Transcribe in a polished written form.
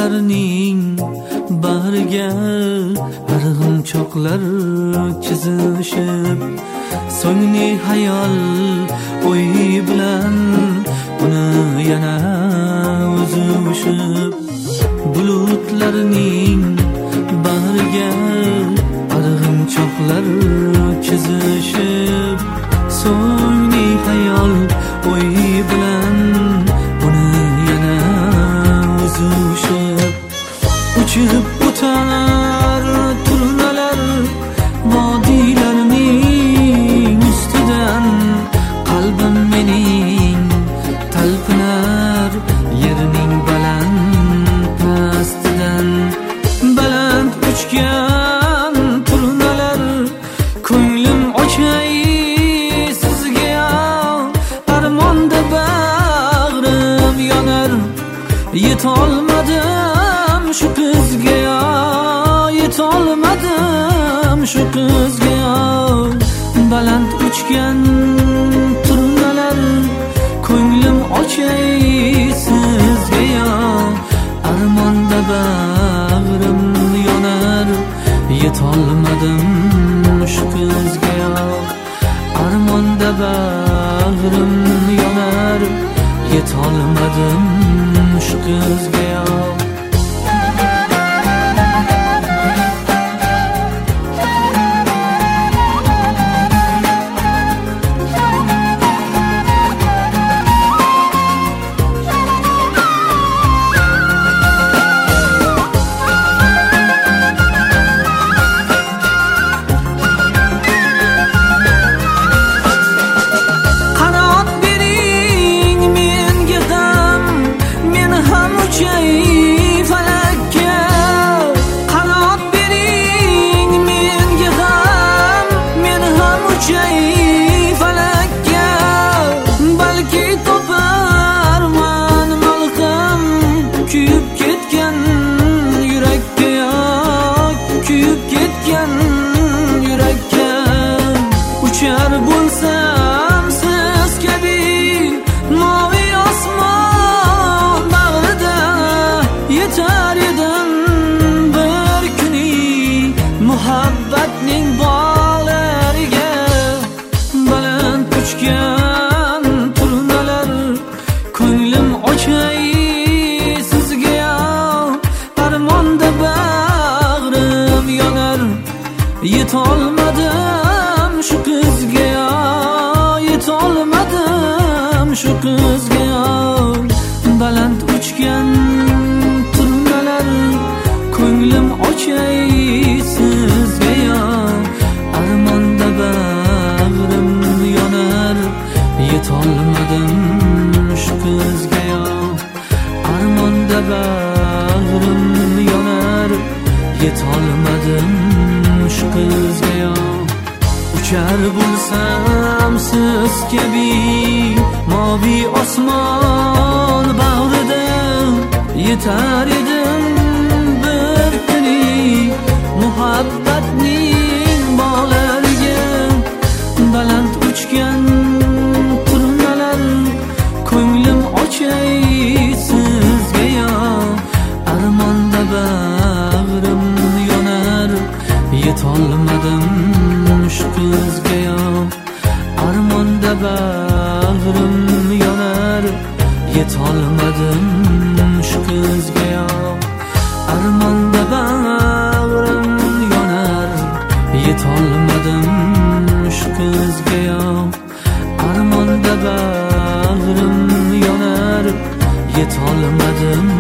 bulutlarning bag'riga arg'imchoqlar chizishib, so'ngni hayol o'y bilan uni yana uzishib. Bulutlarning bag'riga arg'imchoqlar chizishib, so'ngni hayol o'y bilan uni yana uzishib. Uchib o'tar turnalar vodiylarning ustidan, qalbim mening talpinar yerning baland pastidan. Baland uchgan turnalar ko'nglim ochay sizga, armonda bag'rim yonar. Yetolmadim shu qizga, yetolmadim shu qizga. Baland uchgan turnalar ko'nglim ochay sizga, armonda bag'rim yonar. Yetolmadim shu qizga, armonda bag'rim yonar. Yetolmadim shu qizga. Uchar bo'lsam siz kabi mavi osmon bag'rida, yetar edim bir kuni muhabbatning bog'lariga. Baland uchgan turnalar ko'nglim ochay sizga, armonda bag'rim yonar. Yetolmadim shu qizga, yetolmadim shu qizga. Baland uchgan turnalar ko'nglim ochay sizga, armonda bag'rim yonar. Yetolmadim shu qizga, armonda bag'rim yonar. Yetolmadim shu qizga. Uchar bo'lsam siz kabi mavi osmon bag'rida, yetar edim bir kuni muhabbatning bog'lariga. Baland uchgan turnalar ko'nglim ochay sizga, armonda bag'rim yonar. Yetolmadim shu qizga, armonda bag'rim yonar. Yetolmadim shu qizga, armonda bag'rim yonar. Yetolmadim shu qizga, armonda bag'rim yonar. Yetolmadim